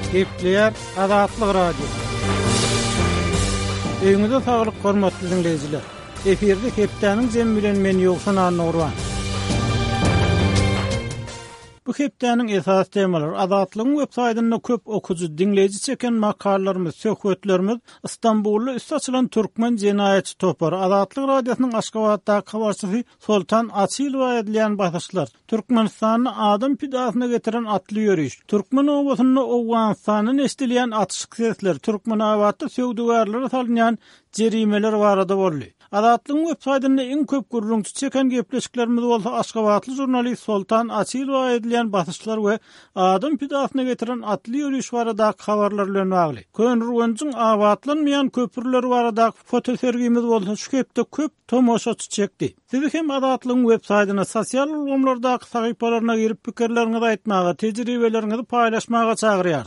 Gepleyer Azatlyk Radio. Öňüňizde saglyk hormatly dinleýijiler. Eferde hepdeniň jem bilen men ýoksan anurwan. Bu hepdeniň esas temalar Azatlygyň websaýtynda köp okuju dinleýiji çeken makallarymyz, söhbetlerimiz İstanbulda üst açylan türkmen jenayetçi topar Azatlyk radiosynyň Aşgabatda habarçysy Soltan Asylowa edilen başyşlar. Türkmenistanyň adam pidasyna getiren atly ýörüş. Türkmen owasyny Owganistanyň estilýän atışyk sesler, Türkmenabatda söwdügarlara salynýan jerimeler barada boldy. Azatlygyň websaýtynda iň köp gurrunçy çeken gepleşiklerimiz bolsa Aşgabatly jurnalist Soltan Asylowa edilen başyşlar we adam pidasyna getiren atly ýörüş barada habarlar bilen bagly. Könrüwünçiň awatlanmayan köpürler barada foto sergimiz bolsa şu hepde köp tomoşaçy çekdi. Siz hem Azatlygyň websaýtyna, sosial ulgamlarda sahypalaryna girip pikirlerinizi aýtmaga, tejribelerinizi paýlaşmaga çagyrýar.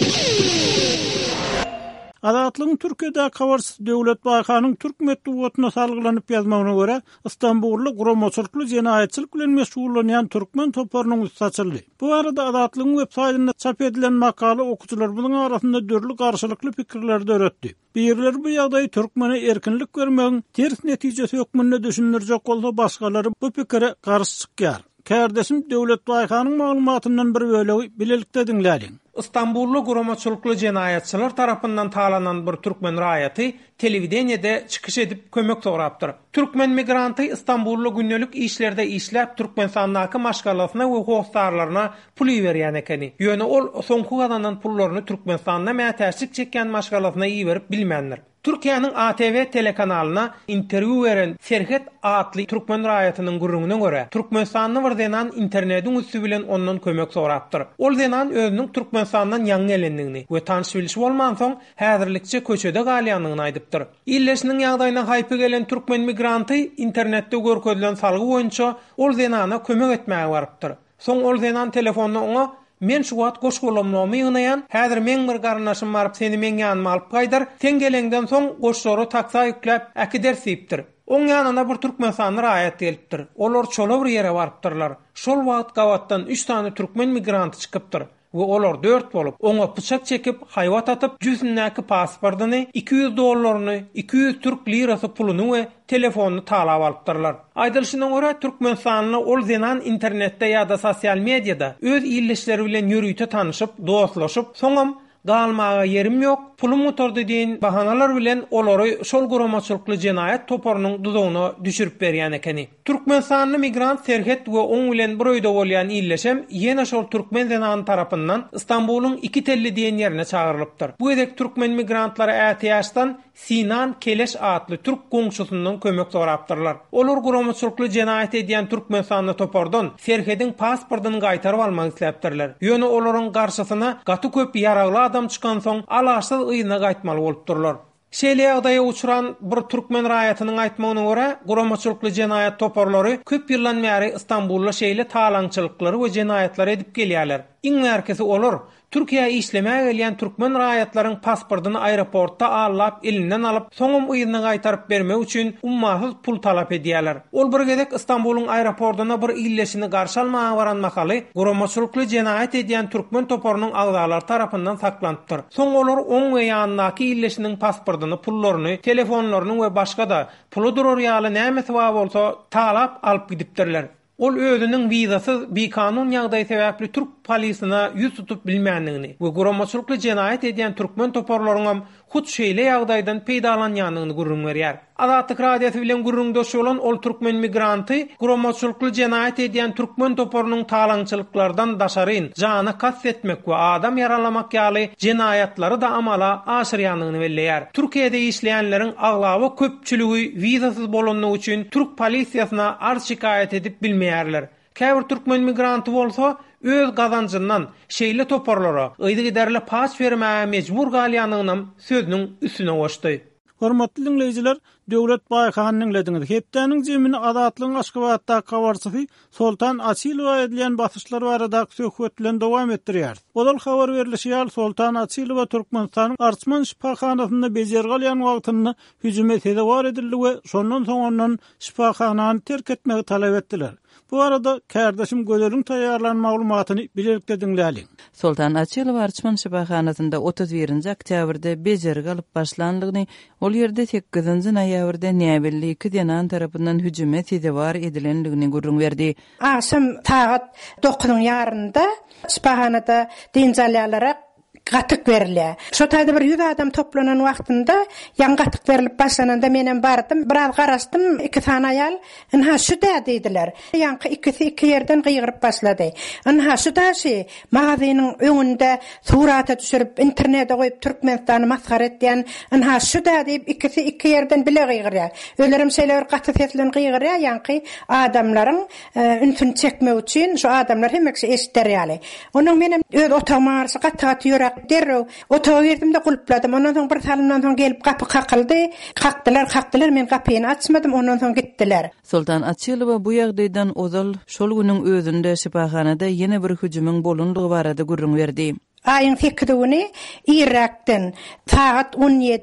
Azatlygyň Türkiýede habarçysy Döwlet Baýkanyň Türk medeniýetine salgylanyp ýazmagyna görä, Istanbulda guramaçylykly jenayetçilik bilen meşgullanýan türkmen toparynyň üstü açyldy. Bu arada Azatlygyň websaýtynda çap edilen makala okuçylaryň arasynda dörli garşylykly pikirler döretdi. Birler bu ýagdaý türkmene erkinlik bermegiň ters netijesi hökmünde düşünürjek bolsa, başgalary bu pikire garşy çykýar. Kardeşim Döwlet Baýkanyň maglumatyndan bir bölegi bilelikde dinläýin. İstanbullu guramaçylykly jenayetçiler tarapyndan talanan bir türkmen raýaty telewideniyede çykyş edip kömek sorapdyr. Türkmen migranty İstanbullu günnelik işlerde işläp Türkmenistanyň maşgalasyna we howstarlaryna pul berýän ekeni. Ýöne ol soňky gadanan pullaryny Türkmenistanda mätäçlik çekýän maşgalasyna iýerip bilmändir. Türkiýanyň ATV telekanalyna interwiu beren Serhet atly türkmen raýatynyň gurrungyna görä, Türkmenistanyň bir denan internetiň üstü bilen ondan kömek sorapdyr. Ol denan özüniň Türkmenistandan ýaňy gelendigini we tanış bilişi bolman soň häzirlikçe köçede galýanyny aýdypdyr. Illeşiniň ýagdaýyna haýpy gelen türkmen migranty internetde görkezlen salgy boýunça ol denana kömek etmäge barypdyr. Soň ol denan telefonuna oňa "Men şu wagt goşgulamlamy ýygnaýan, häzir men bir garnaşym baryp seni men ýanyma alyp gaýdar. Sen gelengden soň goşsory taksa ýükläp äki ders diýipdir." Oň ýanyna bir türkmen raýat gelipdir. Olar çola bir ýere barypdyrlar. Şol wagt gawatdan 3 tane türkmen migranty çykypdyr. We olar 4 bolup oňa pyçak çekip haýwat atyp yüzündäki pasportyny, $200, 200 türk lirasy puluny we telefonyny talap alypdyrlar. Aýdylşyna görä Türkmenistanyň ol denan internetde ýa-da sosial mediada öz illeşleri bilen ýörüýte tanyşyp, dostlaşyp, soňam galmaga yerim ýok, pulum oturdy diýen bahanalar bilen olary şol guramaçylykly jenayet toparynyň dudugyna düşürip berýän ekeni. Türkmenistanyň migrant Serhet we oň bilen bir öýde bolýan illeşem ýene şol türkmen denany tarapyndan İstanbul'un 2 telli diýen ýerine çağırlypdyr. Bu edek türkmen migrantlary ätiýaşdan Sinan Keleş atly türk goňşusyndan kömek sorapdyrlar. Olar guramaçylykly jenayet edýän Türkmenistanyň topardan Serhetiň pasportyny gaýtaryp almak isläpdirler. Ýöne olaryň garşysyna gaty köp ýaragly adam çykan soň alaşsyz ýyna gaýtmaly bolupdyrlar. Şeýle ýagdaýa uçuran bir türkmen raýatynyň aýtmagyna görä, guramaçylykly jenayet toparlary köp ýyldan bäri İstanbulda şeýle talaňçylyklary we jenayetler edip gelýärler. Iň merkezi olar Türkiýe işlemäge gelýän türkmen raýatlaryň pasportyny aeroportda allap elinden alyp soňam ýyna gaýtaryp bermek üçin ummasyz pul talap edýärler. Ol bir gedek İstanbul'un aeroportuna bir illeşini garşy almaga baran makaly guramaçylykly jenayet edýän türkmen toparynyň agdalary tarapyndan saklanıpdyr. Soň olar oň we ýanyndaki illeşiniň pasportyny, pullaryny, telefonlaryny we başga da pulu durar ýaly näme sebäp bolsa talap alyp gidipdirler. Ol özüniň wizasyz bekanun ýagdaý sebäpli türk polisyna ýüz tutup bilmänligini we guramaçylykly jenayet edýän türkmen toparlaryň hut şeýle ýagdaýdan peýdalanýanyny gurrun berýär. Azatlyk radiosy bilen gurrundaş bolan ol türkmen migranty guramaçylykly jenayet edýän türkmen toparynyň talaňçylyklardan daşaryn jana kastetmek we adam yaralamak ýaly jenayatlary da amala aşyrýanyny belleýär. Türkiýede işleýänleriň aglaby köpçüligi wizasyz bolanyny üçin türk polisiýasyna arz şikayet edip bilmeýärler. Käbir türkmen migranty bolsa öz gazanjyndan şeýle toparlara ýygy giderle pas bermäge mejbur galýanyny sözüniň üstüne goşdy. Hormatly dinleýijiler, Döwlet Baýkanyň lediniz. Hepdeniň jemini Azatlygyň Aşgabatda habarçysy Soltan Asylowa edilen başyşlar barada söhbet bilen dowam etdirýär. Olal habar berilýär, Soltan Asylowa Türkmenistanyň Arçman şifahanasynda bejer galýan wagtyny hüjüm etdi var edildi we şondan soň onuň şifahanany terk etmegi talap etdiler. Bu arada kardeşim Gödölüň taýýarlan maglumatyny bilerikde dinläliň. Sultan Açylow Arçman şipahanatynda 31-nji oktýabrda bejergi alyp başlandygyny, ol ýerde 8-nji noýabrda näbilli 2 denan tarapyndan hüjüme edewar edilenligini gurrun berdi. Asam taat 9-nyň ýarynda şipahanada dinjalýalara gatyk berilýär. Şo taýda bir 100 adam toplanan wagtynda ýan gatyk berilip başlananda menen bardym, biraz garastym, 2 tane aýal, "Inha şu da" diýdiler. Ýanky ikisi iki ýerden gyýgyryp başlady. "Inha şu da şi, magazynyň öňünde surata düşürip internete goýup Türkmenistany maskar etýän, inha şu da" diýip ikisi iki ýerden bile gyýgyrýar. Ölerim şeýler gaty feslen gyýgyrýar, ýanky adamlaryň ünsün çekmek üçin şu adamlar hemmesi eşitdirýär. Onuň menen öz otagma gaty ýörek derrew otağa girdim de gulpladım. Ondan soň bir salymdan soň gelip gapy kakyldy. Kakdylar, men gapyny açmadym. Ondan soň gitdiler. Sultan Açylow bu ýagdaýdan ozal şol güniň özünde şipahanada ýene bir hüjümüň bolundygy barada gurrun berdi. Ayın 8-ni Irak'tan saat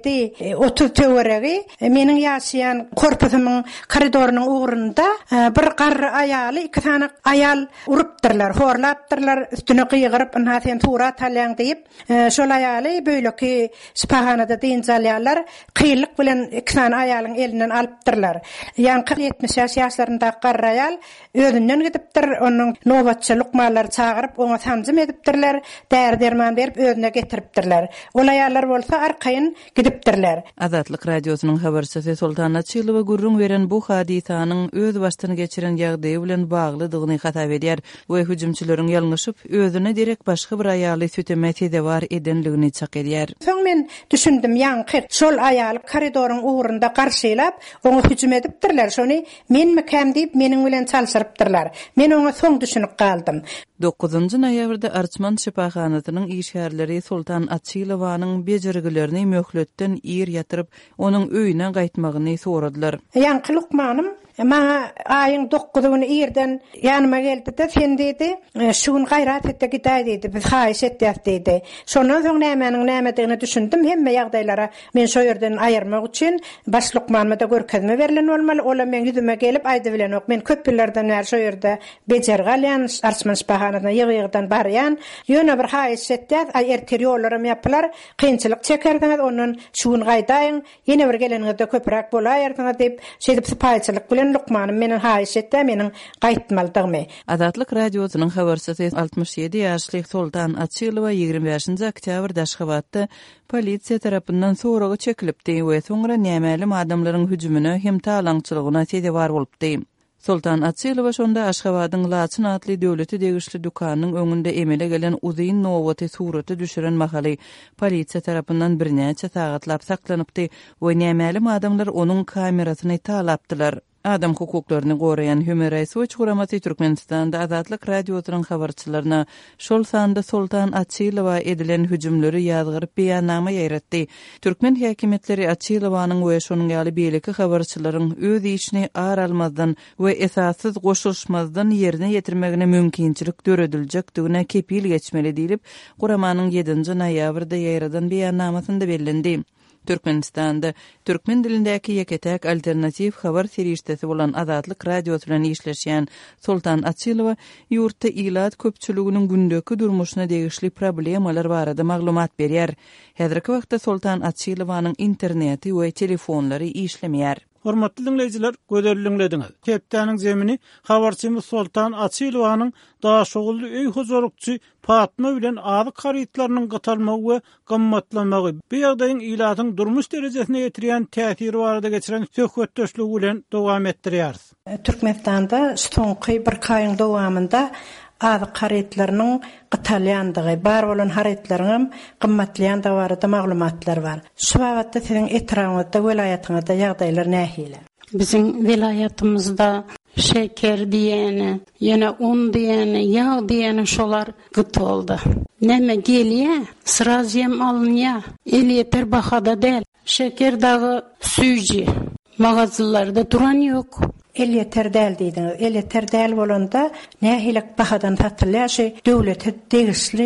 17:30 töweregi meniň ýaşaýan korpusumyň koridorynyň ugrunda bir garry aýaly, 2 tane aýal urupdyrlar, horlapdyrlar, üstüne gyýgyryp "Sen tura talýan" diýip, şol aýaly beýleki şipahanada dinjalýarlar, kıylyk bilen 2 tane aýalyň elinden alypdyrlar. Ýanky 70 ýaşlarynda garry aýal özünden gidipdir, onuň nobatçy lukmalar çagyryp oňa sanjym edipdirler, derman berip özüne getiripdirler. Ol aýallar bolsa arkaýyn gidipdirler. Azatlyk radiosynyň habarçysy Sultan Açylow gurrun beren bu hadisanyň öz başyna geçiren ýagdaýy bilen baglydygyny hatap edýär. Bu hüjümçileriň ýalňyşyp özüne direk başga bir aýaly süteme edewar edenligini çak edýär. Soň men düşündim, ýanky şol aýal koridoryň ugrunda garşylap oňa hüjüm edipdirler. Şonu men mekam diýip meniň bilen çalşyrypdyrlar. Men oňa soň düşünüp galdym. 9-njy noýabrda Arçman şipahanatynyň işgärleri Sultan Açylowanyň bejergilerini möhletden ýer ýatyryp, onuň öýüne gaýtmagyny soradylar. Ýanky lukmanym ma aýyň 9-gyny ýerden ýanyma geldi-de, "Sen" diýdi, "şuň gaýrat etdi gitaý" diýdi, "biz haýyş etdik" diýdi. Şondan soň nämenin nämedigini düşündim. Hemme ýagdaýlara men şo ýerden aýyrmak üçin baş lukmanyma da görkezme berilen bolmaly. Ola men ýüzüme gelip aýdy bilen ok, men köp ýyllardan bäri şo ýerde bejergi alýan, Arçman şipahanasyna ýygy-ýygydan barýan, ýöne bir haýyş etdik, ertir ýollaram ýapylar, kynçylyk çekerdiňiz, onuň şuň gaýdaýyň, ýene bir geleniňizde köprak bolaýardyňyz diýip, şeýdip sypaýçylyk bilen lukmanym menen haýyş etdi, meniň gaýtmalydygymy. Azatlyk radiosynyň habarçysy 67 ýaşly Sultan Açylow 25-nji oktýabrda Aşgabatda polisiýa tarapyndan soragy çekilipdi we soňra nämelim adamlaryň hüjümine hem talaňçylygyna edewar bolupdy. Sultan Açylow şonda Aşgabatyň Laçyn adly döwleti degişli dukanynyň öňünde emele gelen uzyn nowaty suraty düşüren mahaly polisiýa tarapyndan birnäçe sagatlap saklanypdy we nämelim adamlar onuň kamerasyny talapdylar. Adam hukuklaryny gorayan Human Rights Watch guramaty Türkmenistanda Azatlyk radiosynyň habarçylaryna şol sanda Sultan Açylow edilen hüjümleri ýazgyryp beýannama ýaratdy. Türkmen häkimetleri Açylowanyň we şonuň ýaly beýleki habarçylaryň öz işini ar almazdan we esassyz goşulşmazdan ýerine ýetirmegine mümkinçilik dörediljakdygyna kepil geçmeli diýilip guramanyň 7-nji noýabrda ýaradan beýannamasynda bellendi. Türkmenistanda türkmen dilindäki ýeketäk alternativ habar serişdesi bolan Azatlyk radiosynyň işleşýän Sultan Açylow ýurtda ilat köpçüliginiň gündäki durmuşyna degişli problemalar barada maglumat berýär. Häzirki wagtda Sultan Açylowanyň interneti we telefonlary işlemeýär. Hormatly dinleyijiler, göderliňlediňiz. Kepdäniň zemini habarçymyz Sultan Açylowanyň daşogully öý huzurlukçy Fatma bilen azy karytlarynyň gatalmagy we gammatlamagy bu ýagdaýyň ilatyň durmuş derejesine ýetirýän täsiri barada geçiren söhbetdeşligi bilen dowam etdirýär. Türkmenistanda soňky bir kaýyň dowamında azy karytlarynyň gatalýandygy, bar bolan harytlaryň gymmatlaýandygy barada maglumatlar bar. Şu wagtda seň etraňyzda welaýatyňyzda ýagdaýlar nähili? Bizim vilayatımızda şeker diyeni, yine un diyeni, yağ diyeni şolar gıt oldu. Neme geliye, sıraziyem alınıya, el yeter bahada del. Şeker dağı suyucu, mağazalarda duran yok. El yeter del diýdiňiz. El yeter del bolanda nähilek bahadan satylýar, döwlete degişli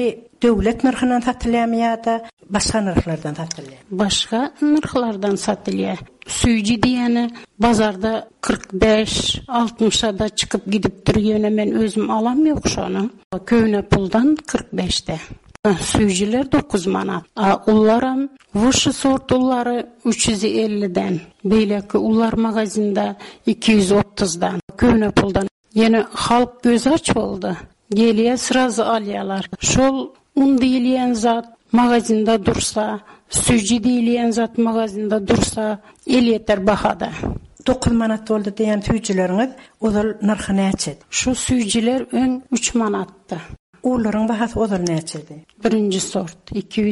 döwlet narhynan satylýar da başga narhlardan satylýar? Başka narhlardan satılıyor. Süýji diýeni bazarda 45-60'a da çıkıp gidip durýan, men özüm alam ýok şonu. Köýne puldan 45'te. Süýjiler 9 manat. Ullaram wuşy sort ullary 350'den. Beýleki ullar magazinda 230'dan. Köýne puldan. Ýene halk göz aç boldy. Gelýär sırazy alýarlar. Şol un diýilýän zat magazinda dursa, süýji diýilýän zat magazinda dursa, el ýeter bahada. 9 manat boldy diýen süýjileriňiz ozal narhy näçe? Şu süýjiler öň 3 manatdy. Ullaryň bahasy ozal näçedi? Birinji sort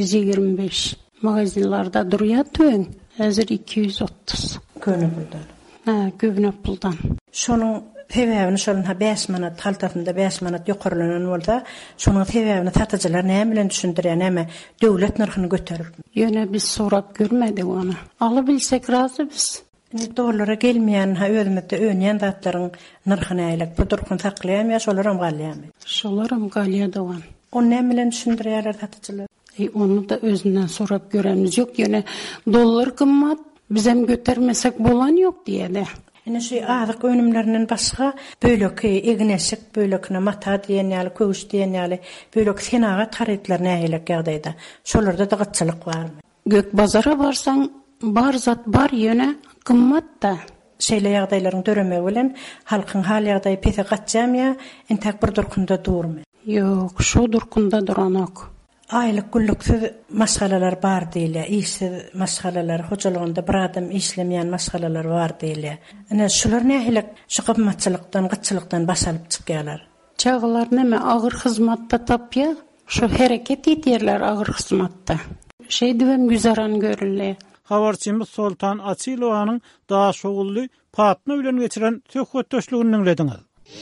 225. Magazinlarda durýar öň. Häzir 230. Köýne puldan. Köýne puldan. Şonuň sebäbini şolun 5 manat, haltatynda 5 manat ýokarlanan bolsa, şonuň sebäbini satyjylar näme bilen düşündirýär, näme döwlet narhyny göterip? Ýöne biz sorap görmedik onu. Aly bilsek razy biz. Dollara gelmeýän, özümizde öňýän zatlaryň narhyny aýlap, bu durkun saklaýarmy, şolaram galýarmy? Şolaram galýa dogan. Onu näme bilen düşündirýärler satyjylar? Onu da özünden sorap göremiz yok. Ýöne dollar kymmat, biz hem götermesek bolan ýok diýeli. Ene şu azyk önümlerinden başga böleki egnesik, bölekine mata diýenýär, köwüş diýenýär, böleki senaga tarytlar näýelek ýagdaýda. Şolarda da gatçylyk barmy? Gök bazara barsaň, bar zat bar ýöne kymmat da. Şeýle ýagdaýlaryň döreme bilen halkyň hal ýagdaýy pese gatjamya, entek bir durkunda durmy? Ýok, şu durkunda duranok. Aylyk güllüksiz maşgalalar bar diýilýär, işsiz maşgalalar, hojalygynda bir adam işlemeýän maşgalalar bar diýilýär. Ene şular nähilek şu gymmatçylykdan, gatçylykdan başalyp çykýarlar. Çağlar näme agyr hyzmatda tapýar, şu hereket etýärler agyr hyzmatda. Şeýdibem güzaran görülýär. Habarçymyz Sultan Açylowanyň daha şogully patna bilen geçiren söhbetdeşligini dinlediňiz.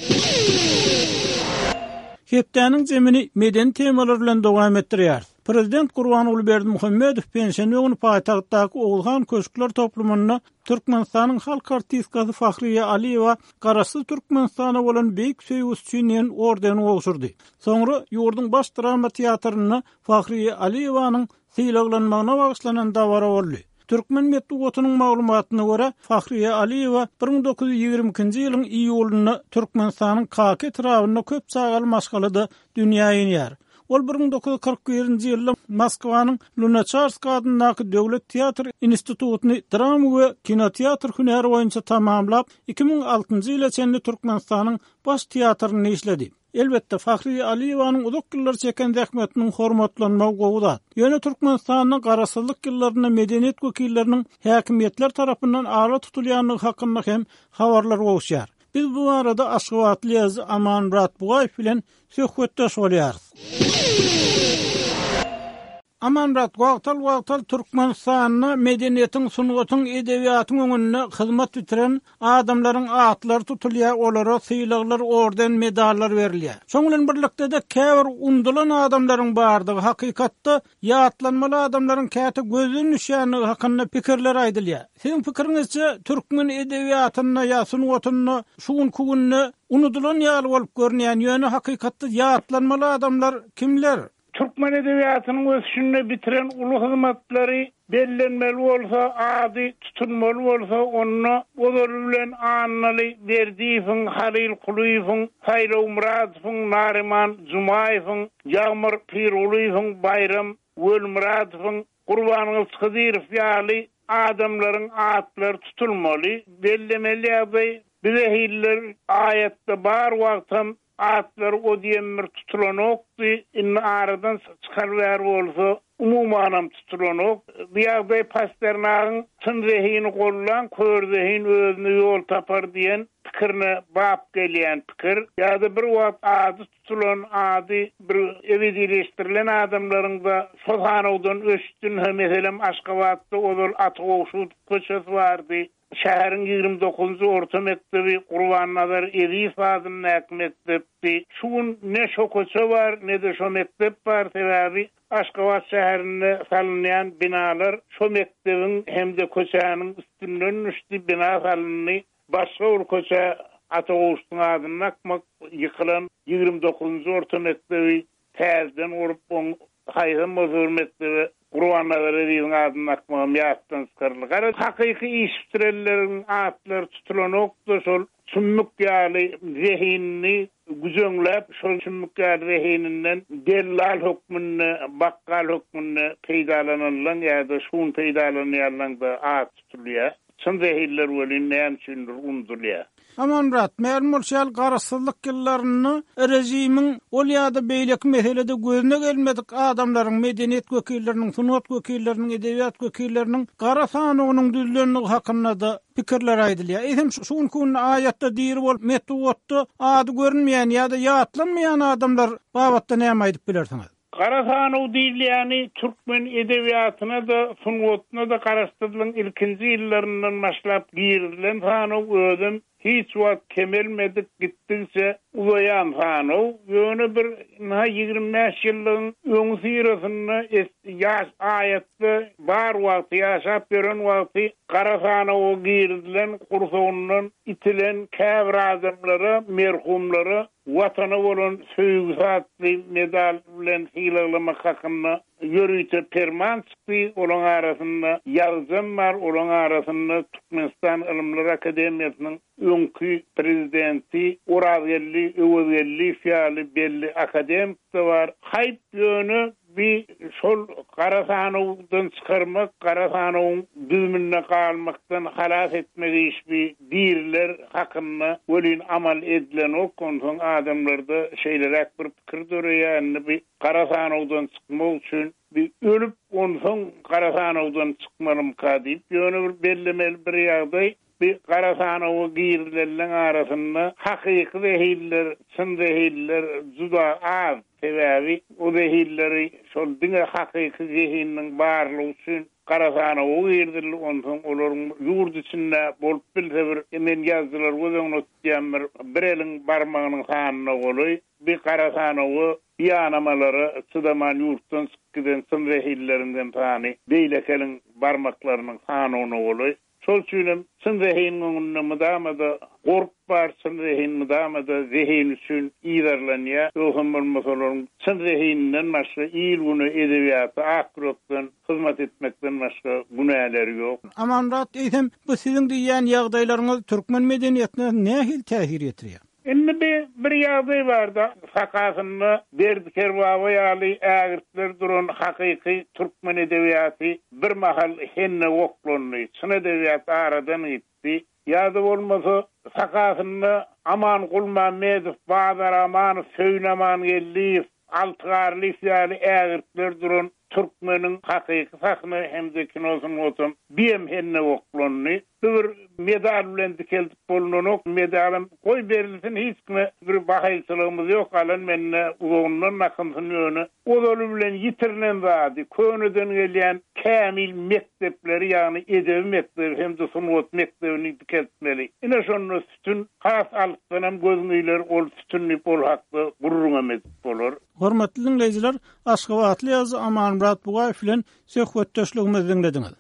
Hepdäniň jemini meden temalar bilen dowam etdirýär. Prezident Gurbanuly Berdimuhammedow pensiýa günü paýtagtdaky Oğulhan Köşkler toplumyna Türkmenistanyň halk artistkasy Fahriye Aliýewa Garasy Türkmenistana bolan beýik söýgüs üçin ordeni ogşurdy. Soňra ýurdun baş drama teatryna Fahriye Aliýewanyň syýlaglanmagyna bagyşlanan dawara boldy. Türkmen medeniýetiniň maglumatyna görä Fahriye Aliýewa 1922-nji ýylyň iýulynda Türkmenistanyň Kaki etrawyna köp sagaly maşgalada dünýä ýenýär. Ol 1941-nji ýylda Moskwanyň Lunacharsky adyndaky Döwlet Teatr institututyny drama we kinoteatr hünäri boýunça tamamlap 2006-njy ýyla çenli Türkmenistanyň baş teatryny işledi. Elbette Fahriye Aliýewanyň uzak ýyllar çeken zähmetiniň hormatlanmagy gowudat. Ýöne Türkmenistanyň garasylyk ýyllaryna medeniýet wekilleriniň häkimetler tarapyndan ala tutulýanlygy hakynda hem habarlar gowuşýar. Biz bu arada Aşgabatly ýazy Amanmurat Bugaýew bilen söhbetdeş bolýarys. Amanmurat, wagtal Türkmenistanyň medeniýetiň, sunugatyň, edebiýatyň öňünde hyzmat bitiren adamlaryň atlary tutulýar, olara syýlaglar, orden, medallar berilýär. Şoň bilen birlikde de käbir undulan adamlaryň bardygy hakykatda ýatlanmaly adamlaryň käte gözüň nişanlygy hakynda pikirler aýdylýar. Siziň pikiriňizçe Türkmen edebiýatyna ýa sunugatyna şuň kugunna unutulan ýaly bolup görnýän ýöne hakykatda ýatlanmaly adamlar kimler? Türkmen edebiýatynyň ösüşini bitiren ulu hyzmatlary bellenmeli bolsa, ady tutunmaly bolsa, onu ozol bilen annaly Berdiýewiň, Halil Kuliýewiň, Haýraw Muradowyň, Nariman Jumaýewiň, Ýagmyr Piruliýewiň, Bayram Wölmuradowyň, Gurbanuly Skydyrow ýaly adamlaryň atlary tutulmaly, bellemeli ýa-da bize hiller ayetde bar wagtam atlar o diýemir tutulanokdy, inni aradan çykarýar bolsa, umumanam tutulanok. Diýagdaý Pasternakyň tynrehyny gollan, kördehin özüne ýol tapar diýen pikirine bap gelýän pikir. Ýa-da bir wagt ady tutulan, ady bir ewidileşdirilen adamlaryň da Sultanowdan öşdün, meselem Aşgabatda ozal Atogowşut köçesi bardy. Şäheriň 29-njy orta mektebi Gurbanazar Edip adyny näkmektepdi. Şuň ne şo köçe bar, ne de şo mektep bar sebäbi Aşgabat şäherinde salynýan binalar şo mektebiň hemde köçäniň üstünden düşdi bina salyndy. Başga bir köçe Atogowşutyň adyny näkmek ýykylan 29-njy orta mektebi terden urup on hayhym mozurmetli Kur'anlara diýen adyny akmam ýatdan çykarlyk. Gara hakyky iştirellerin atları tutulanokda şol sümük ýaly zehinni güzöňläp şol sümük ýaly zehininden dellal hukmyny, bakkal hukmyny peýdalananlar ýa-da şun peýdalanýarlar at tutulýar. Çyn zehirler welin näme üçindir undurýar. Aman rat, mermurşal garasızlyk ýyllaryny rejimin ol ýa-da beýleki meselede gözüne gelmedik adamlaryň, medeniýet wekilleriniň, sunat wekilleriniň, edebiýat wekilleriniň gara sanynyň düzlenigi hakynda da pikirler aýdylýar. Eýsem şuň kun aýatda diýir bolup metwatda ady görünmeýän ýa-da ýatlanmaýan adamlar babatda näme aýdyp bilersiňiz? Karasanow diýilýäni türkmen edebiýatyna da, sunwatyna da garaşdyrylan ilkinji ýyllaryndan başlap giýirilen Sanow özüm hiç wagt kemelmedik gitdiňçe uzayan Sanow ýöne bir 25 ýylyň öňsirasyny ýaş aýatda bar wagt ýaşap gören wagty Karasanow giýirilen kursawyndan itilen käbir adamlara, merhumlara watana bolan söýgü satly medal bilen hiýlalamak hakynda yürüýte perman çykdy. Olaň arasynda ýazgym bar, olaň arasynda Türkmenistan Ilimler Akademiýasynyň öňkü prezidenti Urazgelli, Öwelli fiýaly belli akademik de bar. Haýp ýöne bir şol Karasanowdan çykarmak, Karasanowyň düzmünde galmakdan halas etmek işbi diýirler hakynda welin amal edilen o konsoň adamlarda şeýlerek bir pikir dörýär. Bir Karasanowdan çykmak üçin bir ölüp onsoň Karasanowdan çykmalym diýip ýöne bir bellemel bir ýagdaý bir Karasanowy giýirilen arasynda hakyky zehirler, çyn zehirler juda az sebäbi o zehirleri şol diňe hakyky zehiniň barlygy üçin Karasanowy giýirdiler. Onsoň olaryň ýurt içinde bolup bilse bir men ýazdylar gözüňe tutýan bir eliň barmagynyň sanyna goly bir Karasanowy ýanamalary çydaman ýurtdan çykýan çyn zehirlerinden tany beýlekeliň barmaklarynyň sanyna goly. Şol üçin çyn zehiniň mudamada gorp bar, çyn zehiniň mudamada zehin üçin ýerlenýär. Öhüm bolmasalaryň çyn zehininden başga ýylyny edebiýaty akrotdan hyzmat etmekden başga günäleri ýok. Aman rat, eýsem bu siziň diýen ýagdaýlaryňyz türkmen medeniýetine nähil täsir etdirýär? Indi bir ýagdaý barda sakasyny berdi kerwawa ýaly ägirtler duran hakyky türkmen edebiýaty bir mahal henne woklandy. Çyn edebiýaty aradan gitdi. Ýa-da bolmasa sakasyny Aman Gulmamedow, Badar Aman, Söýnaman Gelliýew, Altygarly ýaly ägirtler duran türkmeniň hakyky sahny hemde kinosyny otum biem henne woklandy. Bir medal bilen dikelip bolunok medalym koy berilsin hiç bir bahaýçylygymyz ýok. Alan menne ugondan nakymsyny ýöne odaly bilen ýitirilen zady könüden gelýän kämil mektepleri ýagny edebi mektebi hemde sunwat mektebini dikeltmeli. Ine şonu sütün has alypdanam gözüňler ol sütünli bol hakly gurrunam bolar. Hormatly dinleýijiler, Aşgabatly ýazy Aman Murat Bugaýew bilen söhbetdeşligimizi dinlediňiz.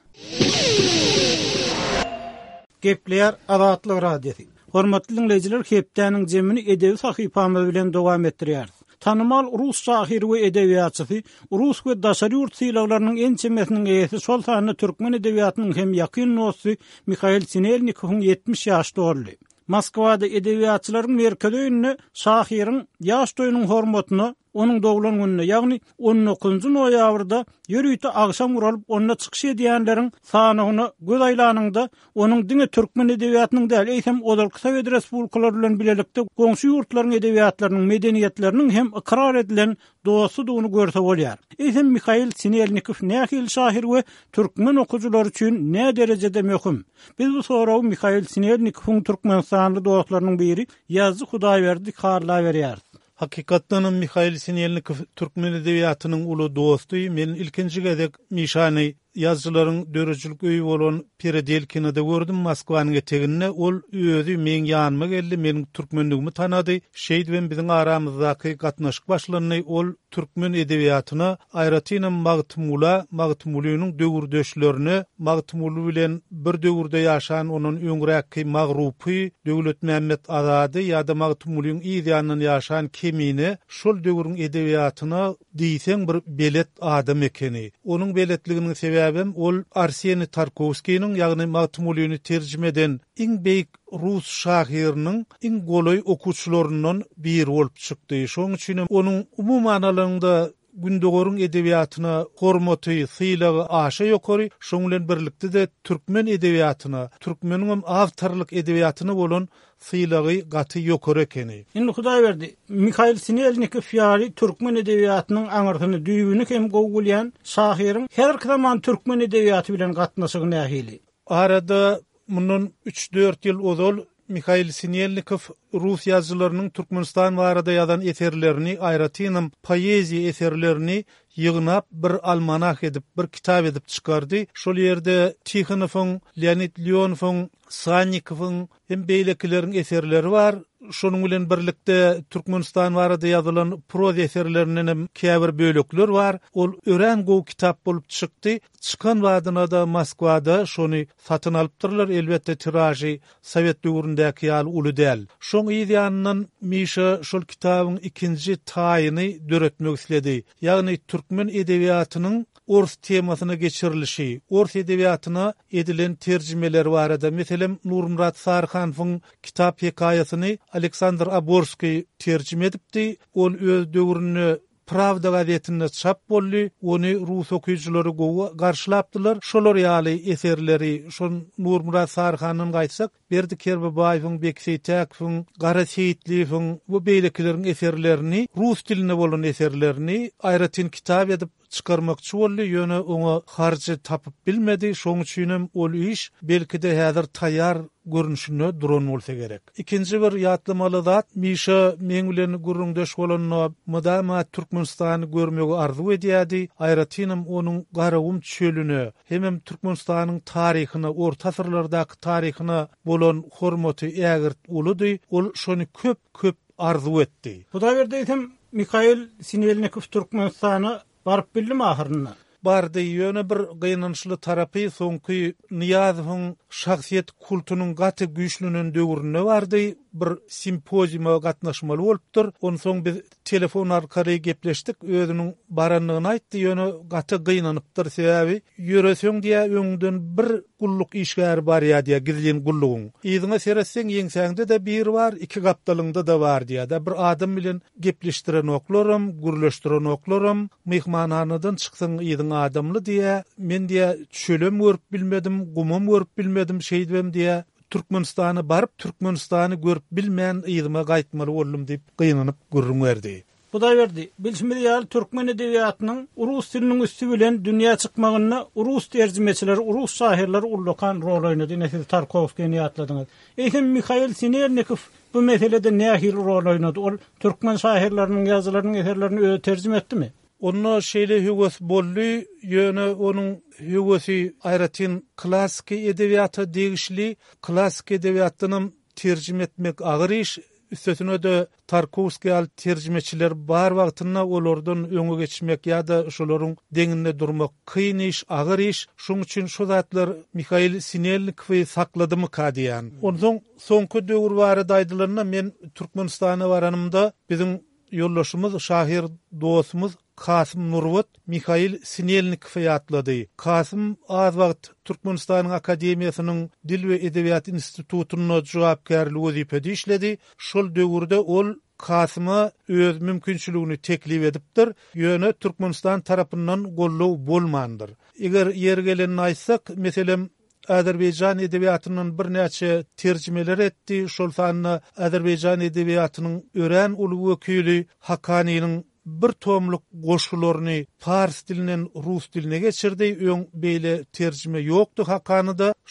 Gepler Azatlyk Radiosu. Hormatly dinleýijiler, hepdeniň jemini edebi sahypamyz bilen dowam etdirýär. Tanymal rus şahyry we edebiýatçysy, rus we daşary ýurt syýlaglarynyň ençemesiniň eýesi şol sany türkmen edebiýatynyň hem ýakyn nosy Mikhail Sinelnikowyň 70 ýaşly oğly. Moskwada edebiýatçylaryň merkezi öňüne şahyryň ýaş toýunyň hormatyny onun doğulan gününe, ýagny 19-njy noýabrda ýörüýte agşam guralyp onda çykyş edýänleriň sanyny göz aýlanynda onun diňe türkmen edebiýatynyň däl, eýsem Odalky Sowet Respublikalary bilen bilelikde goňşy ýurtlaryň edebiýatlarynyň, medeniýetleriniň hem ikrar edilen dowasy duny görse bolýar. Eýsem Mikhail Sinelnikow nähil şahyr we türkmen okuwçylar üçin nä derejede möhüm? Biz bu sorawy Mikhail Sinelnikowyň türkmenistanly dowaklarynyň biri Ýazy Hudaýberdi karla berýär. Hakikatdan Mikhail Sinelnikow türkmen edebiýatynyň uly dostuy. Men ilkinji gezek Mişany yazıcıların dörücülük öýü bolan Peredelkini de gördüm Moskwanyň eteginde. Ol özü men ýanyma geldi, meniň türkmenligimi tanady. Şeýdibem biziň aramyzdaky gatnaşyk başlanyny ol türkmen edebiýatyna aýratynam Magtumulynyň döwürdeşlerini, Magtumuly bilen bir döwürde ýaşan onuň öňräki magrupy Döwlet Mämmed Azady ýa-da Magtumulyň ýa-da ýaşan kemini şol döwürüň edebiýatyna diýseň bir belet adam ekeni. Onuň beletliginiň sebäbim ol Arseniy Tarkovskiýnyň ýagny Magtumulyny terjime eden iň beýik rus şahyrnyň iň golay okuwçylaryndan biri bolup çykdy. Şoň üçin onuň umumanalarynda gündegörüň edebiýatyna hormaty, sylagy aşa ýokary, şoň bilen birlikde de türkmen edebiýatyna, türkmeniň awtorlyk edebiýatyna bolan sylagy gaty ýokary ekeni. Indi Hudaý berdi. Mikhail Sinelnikov ýaly türkmen edebiýatynyň aňyrtyny düýbüni hem gowgulýan şahyryň her zaman türkmen edebiýaty bilen gatnaşygy nähili. Arada mundan 3-4 ýyl ozal Mikhail Sinelnikov Rus yazıcılarının Türkmenistan barada ýazan eserlerini, aýratynam poeziýa eserlerini ýygnap bir almanah edip, bir kitap edip çykardy. Şol ýerde Tikhanowyň, Leonid Leonowyň, Sannikowyň hem beýlekileriň eserleri var. Şonuň bilen birlikde Türkmenistan barada ýazylan proza eserlerinden käbir bölekler var. Ol ören gow kitap bolup çykdy. Çykan wadyna da Moskwada şonu satyn alypdyrlar. Elbetde tiraji Sowet döwründäki ýaly uly däl. Şoň ýa-da Mişa şol kitabyň ikinji taýyny döretmek isledi. Ýagny türkmen edebiýatynyň urs temasyna geçirilişi, urs edebiýatyna edilen terjimeler barada. Meselem Nurmurat Sarhanowyň kitap hekaýasyny Aleksandr Aborskiy terjime edipdi. Ol öz döwrüni Pravda gazetinde çap boldy, ony rus okuyjylary gowy garşylapdylar. Şolar ýaly eserleri, şol Nurmurat Sarhanyň gaýtsak, Berdi Kerbebaýewiň, Bekseytäkowyň, Gara Seyitliýewiň bu beýlekileriň eserlerini, rus diline bolan eserlerini aýratyn kitap edip çykarmakçy boldy, ýöne oňa harjy tapyp bilmedi. Şoň üçin ol iş belki de häzir taýýar görünüşine duran bolsa gerek. İkinci bir ýatlamaly zat, Mişa men bilen gurrundaş bolanna mudama Türkmenistany görmegi arzu edýärdi. Aýratynam onuň garawum çölüne, hem Türkmenistanyň taryhyna, orta asyrlardaky taryhyna bolan hormaty ägirt uludy. Ol şonu köp arzu etdi. Hudaý berdi, Mikhail Sinelnikov Türkmenistana baryp bildimi ahyryna? Bardy, ýöne bir gynançly tarapy soňky Niýazowyň şahsiýet kultunyň gaty güýçlünün döwrüne bardy. Bir simpoziuma gatnaşmaly bolupdyr. Ondan soň biz telefon arkaly gepleşdik. Özüniň baranlygyny aýtdy. Ýöne gaty gynanypdyr, sebäbi ýöreseň diýe öňden bir gulluk işgär bar ýa diýe gizlen gullugyň. Ýygyna seretseň ýeňsäňde de bir bar, iki gapdalyňda da bar diýe. Da bir adam bilen gepleşdiren oklaram, gürleşdiren oklaram, mehmanhanadan çyksaň ýygyň adamly diýe, men diýe çölem görüp bilmedim, gumam görüp bilmedim, şeýdibem diýe. Türkmenistany baryp, Türkmenistany görüp bilmän ýygyma gaýtmaly boldum diýip gynanyp gurrun berdi. Hudaý berdi. Bilşmeli ýaly türkmen edebiýatynyň rus diliniň üstü bilen dünýä çykmagyna rus terjimeçiler, rus şahyrlar ullakan rol oýnady. Näsil Tarkovskiýny ýatladyňyz. Eýsem Mikhail Sinelnikov bu meselede nähil rol oýnady? Ol türkmen şahyrlarynyň ýazylarynyň eserlerini öňe terjime etdimi? Onu şeýle hüwes boldy, ýöne onuň hüwesi aýratyn klassik edebiýata degişli, klassik edebiýatyny terjime etmek agyr iş. Üstesine de Tarkovskiy terjimeçiler bar wagtynda olardan öňe geçmek ýa-da şolaryň deňinde durmak kyn iş, agyr iş. Şoň üçin şu zatlar Mikhail Sinelnikowy sakladymy kadiýan. Ondan soňky döwür barada aýdylarynda men Türkmenistana baranymda biziň ýollaşymyz, şahyr dostumuz Kasım Nurwat Mikhail Sinelnikowy ýatlady. Kasım az wagt Türkmenistanyň Akademiýasynyň Dil we Edebiýat institutunyna jogapkärlik wezipede işledi. Şol döwürde ol Kasıma öz mümkinçiligini teklif edipdir. Ýöne Türkmenistan tarapyndan gollaw bolmandyr. Eger ýer gelenini aýtsak, meselem Azerbaycan edebiýatynyň bir näçe terjimeler etdi. Şol sanyna Azerbaycan edebiýatynyň ören uly wekili Hakanyň bir tomluk goşularyny fars dilinden rus diline geçirdi. Öň beýle terjime ýokdy Hakanyda. Şol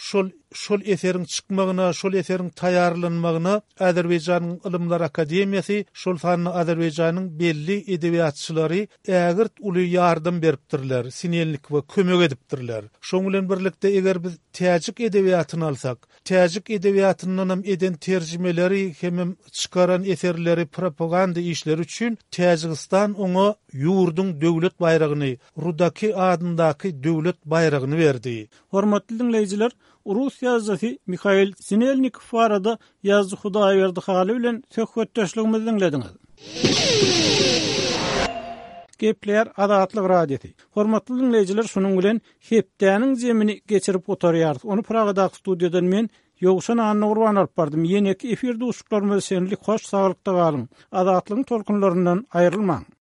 şol eseriň çykmagyna, şol eseriň taýýarlanmagyna Azerbaýjanyň Ilymlar Akademiýasy, şol sanly Azerbaýjanyň belli edebiýatçylary ägirt uly ýardym beripdirler, sinellik we kömek edipdirler. Şoň bilen birlikde eger biz täjik edebiýatyny alsak, täjik edebiýatynyň hem eden terjimeleri hem çıkaran eserleri propaganda işleri üçin Täjikistan oňa ýurdun döwlet bayragyny, Rudaki adyndaky döwlet bayragyny berdi. Hormatly dinleýijiler, Rus ýazgysy Mikhail Sinelnikov barada ýazgy Hudaýberdi haly bilen söhbetdeşligimizi dinlediňiz. Gepler Adatlyk radiosy. Hormatly dinleýijiler, şonuň bilen hepdäniň jemini geçirip oturýarys. Onu Pragada studiýadan men Ýogşan Anna Urban alyp bardym. Ýene-ki efirde uşuklarymyz senlik hoş, saglykda galyň. Adatlygyň tolkunlaryndan aýrylmaň.